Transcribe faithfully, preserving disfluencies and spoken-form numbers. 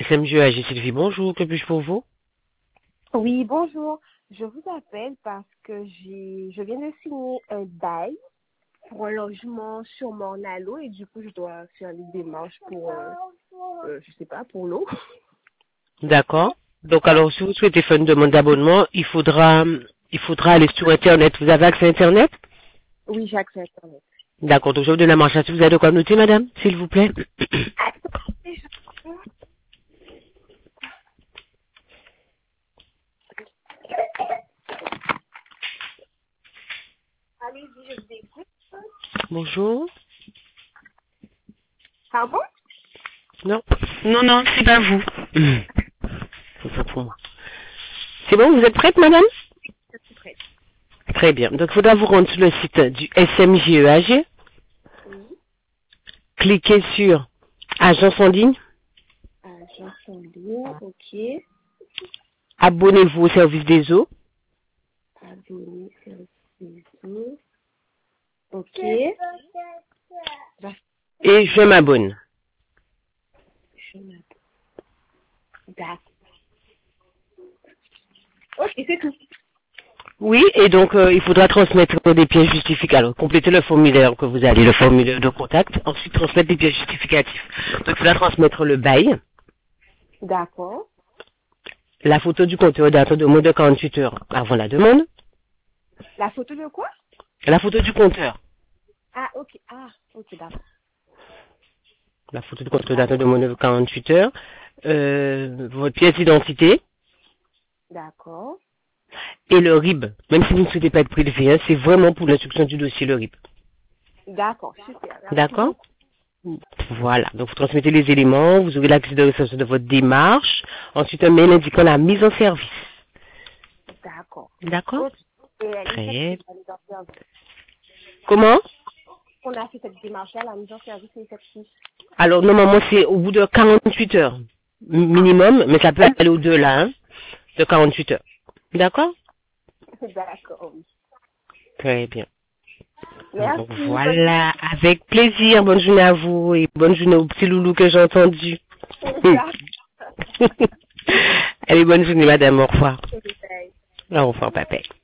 S M G A G Sylvie, bonjour, que puis-je pour vous? Oui, bonjour. Je vous appelle parce que j'ai, je viens de signer un bail pour un logement sur Morne-à-l'Eau et du coup, je dois faire les démarches pour, euh, euh, je sais pas, pour l'eau. D'accord. Donc alors, si vous souhaitez faire une demande d'abonnement, il faudra, il faudra aller sur Internet. Vous avez accès à Internet? Oui, j'ai accès à Internet. D'accord, donc je vous donne la marche. Si vous avez de quoi noter, madame, s'il vous plaît. Attendez, je- Allez-y, je vous écoute. Bonjour. Pardon? Non. Non, non, c'est pas vous. C'est pas pour moi. C'est bon, vous êtes prête, madame? Je suis prête. Très bien. Donc, il faudra vous rendre sur le site du S M G E A G. Oui. Cliquez sur Agence en ligne. Agence en ligne, ok. Abonnez-vous au service des eaux. Abonner, service des eaux. Ok. Et je m'abonne. Je m'abonne. D'accord. Ok, c'est tout. Oui, et donc euh, il faudra transmettre des pièces justificatives. Alors, complétez le formulaire que vous avez, le formulaire de contact. Ensuite, transmettre des pièces justificatives. Donc, il faudra transmettre le bail, D'accord. la photo du compteur datant de moins de quarante-huit heures avant la demande, La photo de quoi? la photo du compteur, Ah, ok. Ah, ok, d'accord. la photo du compteur datant de moins de quarante-huit heures, euh, votre pièce d'identité D'accord. et le R I B. Même si vous ne souhaitez pas être prélevé, hein, c'est vraiment pour l'instruction du dossier le R I B. D'accord, super. Merci D'accord? beaucoup. Voilà, donc vous transmettez les éléments, vous aurez l'accès de réception de votre démarche, ensuite un mail indiquant la mise en service. D'accord. D'accord? Ok. Et elle est Très. faite la mise en service. Comment? On a fait cette démarche-là, la mise en service est effective. Alors normalement c'est au bout de quarante-huit heures Ah, minimum, mais ça peut aller au-delà hein, de quarante-huit heures. D'accord? d'accord, oui. Très bien. Donc Merci. Bonne voilà, avec plaisir, bonne journée à vous et bonne journée au petit loulou que j'ai entendu. journée. Allez, bonne journée madame, au revoir. Bye. Au revoir, papa.